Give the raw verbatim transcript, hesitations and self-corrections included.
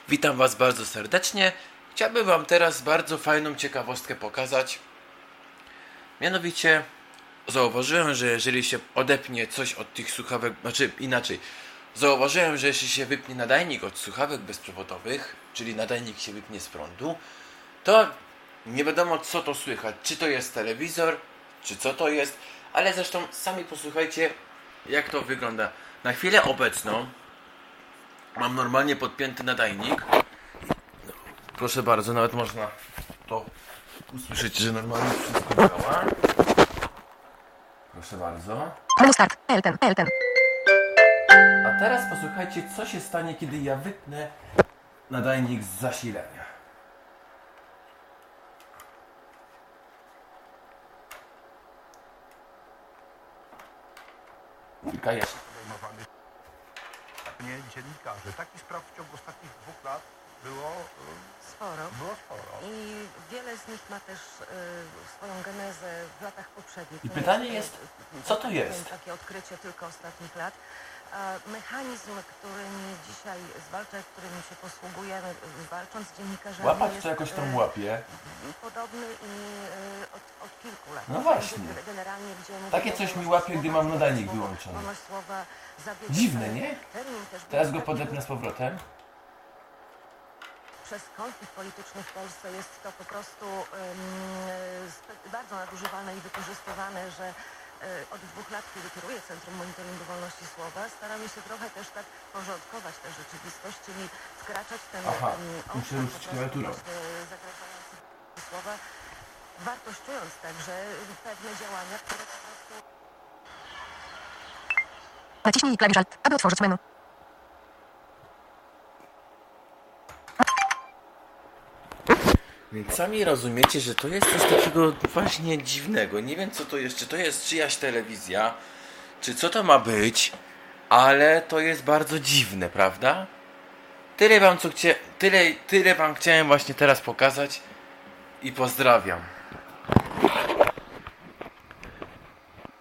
Witam Was bardzo serdecznie. Chciałbym Wam teraz bardzo fajną ciekawostkę pokazać. Mianowicie zauważyłem, że jeżeli się odepnie coś od tych słuchawek, znaczy inaczej, zauważyłem, że jeśli się wypnie nadajnik od słuchawek bezprzewodowych, czyli nadajnik się wypnie z prądu, to nie wiadomo co to słychać, czy to jest telewizor, czy co to jest, ale zresztą sami posłuchajcie jak to wygląda. Na chwilę obecną mam normalnie podpięty nadajnik. Proszę bardzo, nawet można to usłyszeć, że normalnie wszystko działa. Proszę bardzo. Menu start. Elten, Elten. A teraz posłuchajcie, co się stanie, kiedy ja wypnę nadajnik z zasilania. Kilka jeszcze. Nie dziennikarzy. Takich spraw w ciągu ostatnich dwóch lat było, Sporo. było sporo. I wiele z nich ma też y, swoją genezę w latach poprzednich. I To pytanie nie jest, y, co to tak jest? powiem, takie odkrycie tylko ostatnich lat. A mechanizm, którymi dzisiaj zwalczać, którymi się posługujemy, y, walcząc z dziennikarzami, Łapać jest to jakoś tam y, łapie. podobny i y, od, od kilku lat. No właśnie. Gdzie Generalnie, gdzie Takie coś mi łapie, gdy mam nadajnik wyłączony. Słowa, zabiegi, Dziwne, nie? termin też Teraz był go taki, podepnę z powrotem. Przez konflikt polityczny w Polsce jest to po prostu um, spe- bardzo nadużywane i wykorzystywane, że e, od dwóch lat, kiedy kieruję Centrum Monitoringu Wolności Słowa, staramy się trochę też tak porządkować tę rzeczywistość, czyli wkraczać ten Aha, um, muszę obszar ruszyć po prostu klawiaturą. właśnie zagrażający słowa, wartościując także pewne działania, które po prostu... Naciśnij klawisz Alt, aby otworzyć menu. Więc sami rozumiecie, że to jest coś takiego właśnie dziwnego. Nie wiem co to jest, czy to jest czyjaś telewizja, czy co to ma być, ale to jest bardzo dziwne, prawda? Tyle wam co chcia... tyle, tyle wam chciałem właśnie teraz pokazać i pozdrawiam.